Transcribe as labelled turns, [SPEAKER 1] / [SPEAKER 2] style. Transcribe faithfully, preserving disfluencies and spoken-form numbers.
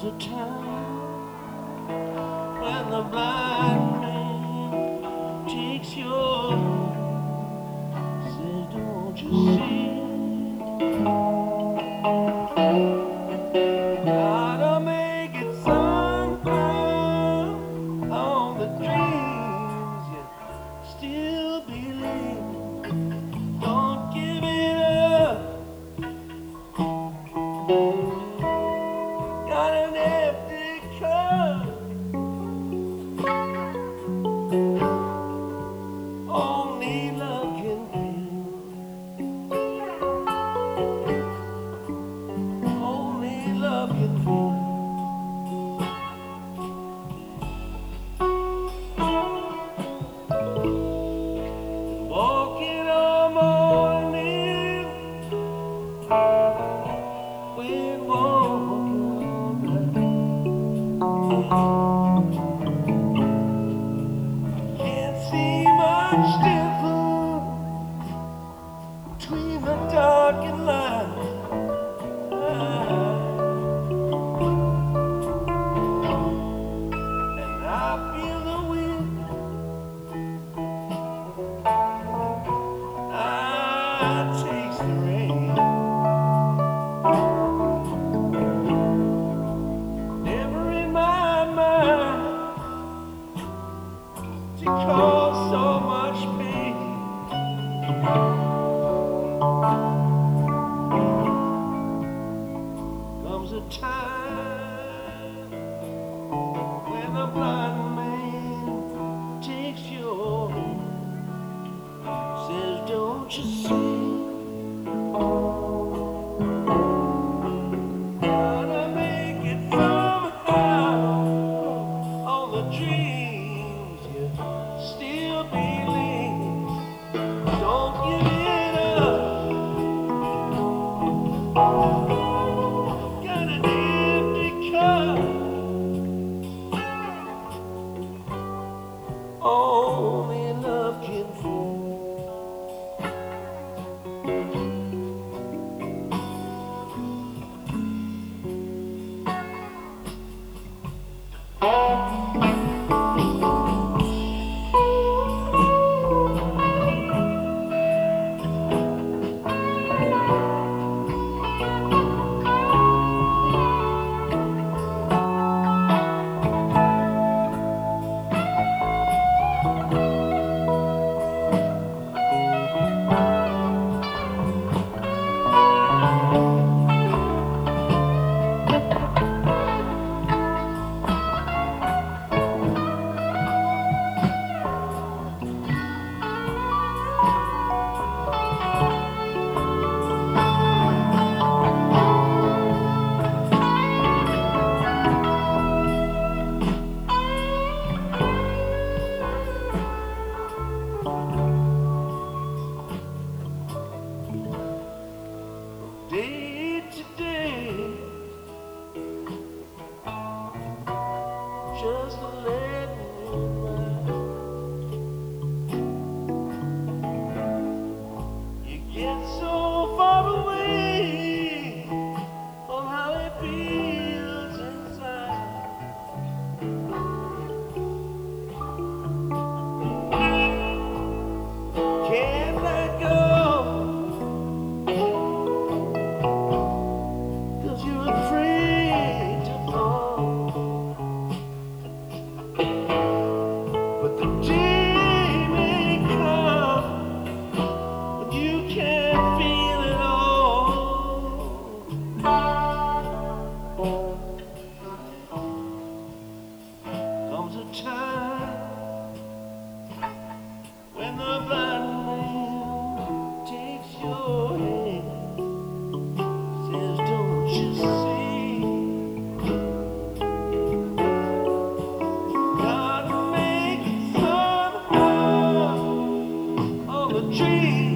[SPEAKER 1] a time when the blind man takes your hand, says, don't you see? Gotta make it somehow on the dreams you still believe. Don't give it up. Got an empty cup. Only love can fill. Only love can fill. Walking all morning, we're walking all night. Can't see much difference between the dark and light. And I feel the wind, I taste the rain. Never in my mind to cause so much pain. Comes a time when the blind man takes your hand, says, don't you see? Gotta make it somehow on the dreams you still believe. Don't give it up. Got an empty cup. Only love can fill. Day to day, just letting it ride. You get so far away from how it feels inside. Can't let go. You're afraid to fall, but the day may come when you can't feel it all. Comes a time when the blind man takes your hand, says, don't you see? Gotta make it somehow on the dream